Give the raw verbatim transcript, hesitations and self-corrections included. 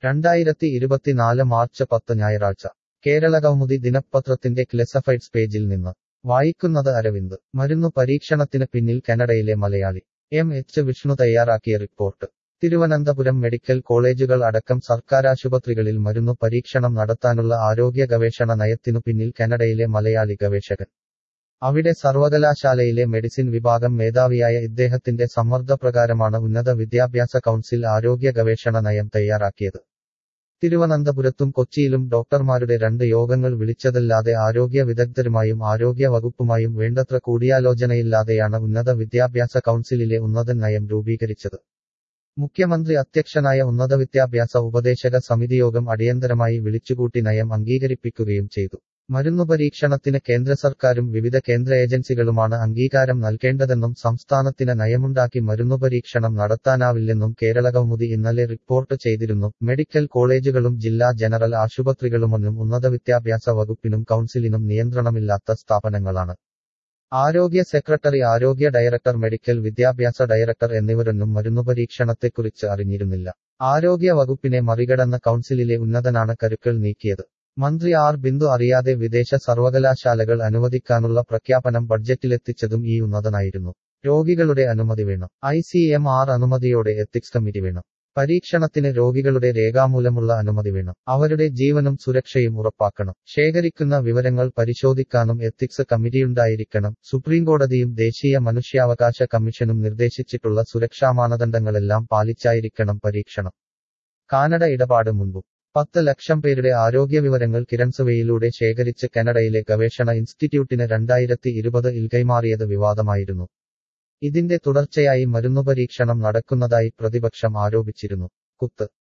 രണ്ടായിരത്തി ഇരുപത്തിനാല് മാർച്ച് പത്ത് ഞായറാഴ്ച കേരളകൗമുദി ദിനപത്രത്തിന്റെ ക്ലാസിഫൈഡ്സ് പേജിൽ നിന്ന് വായിക്കുന്നത് അരവിന്ദ്. മരുന്നു പരീക്ഷണത്തിന് പിന്നിൽ കാനഡയിലെ മലയാളി. എം എച്ച് വിഷ്ണു തയ്യാറാക്കിയ റിപ്പോർട്ട്. തിരുവനന്തപുരം മെഡിക്കൽ കോളേജുകൾ അടക്കം സർക്കാരാശുപത്രികളിൽ മരുന്നു പരീക്ഷണം നടത്താനുള്ള ആരോഗ്യ ഗവേഷണ നയത്തിനു പിന്നിൽ കാനഡയിലെ മലയാളി ഗവേഷകൻ. അവിടെ സർവകലാശാലയിലെ മെഡിസിൻ വിഭാഗം മേധാവിയായ ഇദ്ദേഹത്തിന്റെ സമ്മർദ്ദപ്രകാരമാണ് ഉന്നത വിദ്യാഭ്യാസ കൗൺസിൽ ആരോഗ്യ ഗവേഷണ നയം തയ്യാറാക്കിയത്. തിരുവനന്തപുരത്തും കൊച്ചിയിലും ഡോക്ടർമാരുടെ രണ്ട് യോഗങ്ങൾ വിളിച്ചതല്ലാതെ ആരോഗ്യ വിദഗ്ധരുമായും ആരോഗ്യ വകുപ്പുമായും വേണ്ടത്ര കൂടിയാലോചനയില്ലാതെയാണ് ഉന്നത വിദ്യാഭ്യാസ കൗൺസിലിലെ ഉന്നതൻ നയം രൂപീകരിച്ചത്. മുഖ്യമന്ത്രി അധ്യക്ഷനായ ഉന്നത വിദ്യാഭ്യാസ ഉപദേശക സമിതിയോഗം അടിയന്തരമായി വിളിച്ചുകൂട്ടി നയം അംഗീകരിപ്പിക്കുകയും ചെയ്തു. മരുന്നു പരീക്ഷണത്തിന് കേന്ദ്ര സർക്കാരും വിവിധ കേന്ദ്ര ഏജൻസികളുമാണ് അംഗീകാരം നൽകേണ്ടതെന്നും സംസ്ഥാനത്തിന് നയമുണ്ടാക്കി മരുന്നു പരീക്ഷണം നടത്താനാവില്ലെന്നും കേരളകൗമുദി ഇന്നലെ റിപ്പോർട്ട് ചെയ്തിരുന്നു. മെഡിക്കൽ കോളേജുകളും ജില്ലാ ജനറൽ ആശുപത്രികളുമൊന്നും ഉന്നത വിദ്യാഭ്യാസ വകുപ്പിനും കൗൺസിലിനും നിയന്ത്രണമില്ലാത്ത സ്ഥാപനങ്ങളാണ്. ആരോഗ്യ സെക്രട്ടറി, ആരോഗ്യ ഡയറക്ടർ, മെഡിക്കൽ വിദ്യാഭ്യാസ ഡയറക്ടർ എന്നിവരൊന്നും മരുന്നു പരീക്ഷണത്തെക്കുറിച്ച് അറിഞ്ഞിരുന്നില്ല. ആരോഗ്യ വകുപ്പിനെ മറികടന്ന കൗൺസിലിലെ ഉന്നതനാണ് കരുക്കൾ നീക്കിയത്. മന്ത്രി ആർ ബിന്ദു അറിയാതെ വിദേശ സർവകലാശാലകൾ അനുവദിക്കാനുള്ള പ്രഖ്യാപനം ബഡ്ജറ്റിലെത്തിച്ചതും ഈ ഉന്നതനായിരുന്നു. രോഗികളുടെ അനുമതി വേണം. ഐ സി എം ആർ അനുമതിയോടെ എത്തിക്സ് കമ്മിറ്റി വേണം. പരീക്ഷണത്തിന് രോഗികളുടെ രേഖാമൂലമുള്ള അനുമതി വേണം. അവരുടെ ജീവനും സുരക്ഷയും ഉറപ്പാക്കണം. ശേഖരിക്കുന്ന വിവരങ്ങൾ പരിശോധിക്കാനും എത്തിക്സ് കമ്മിറ്റിയുണ്ടായിരിക്കണം. സുപ്രീംകോടതിയും ദേശീയ മനുഷ്യാവകാശ കമ്മീഷനും നിർദ്ദേശിച്ചിട്ടുള്ള സുരക്ഷാ മാനദണ്ഡങ്ങളെല്ലാം പാലിച്ചായിരിക്കണം പരീക്ഷണം. കാനഡ ഇടപാട് മുൻപും പത്ത് ലക്ഷം പേരുടെ ആരോഗ്യവിവരങ്ങൾ കിരൺസർവേയിലൂടെ ശേഖരിച്ച് കാനഡയിലെ ഗവേഷണ ഇൻസ്റ്റിറ്റ്യൂട്ടിന് രണ്ടായിരത്തി ഇരുപത് ഇൽ കൈമാറിയത് വിവാദമായിരുന്നു. ഇതിന്റെ തുടർച്ചയായി മരുന്നുപരീക്ഷണം നടക്കുന്നതായി പ്രതിപക്ഷം ആരോപിച്ചിരുന്നു. കുത്ത്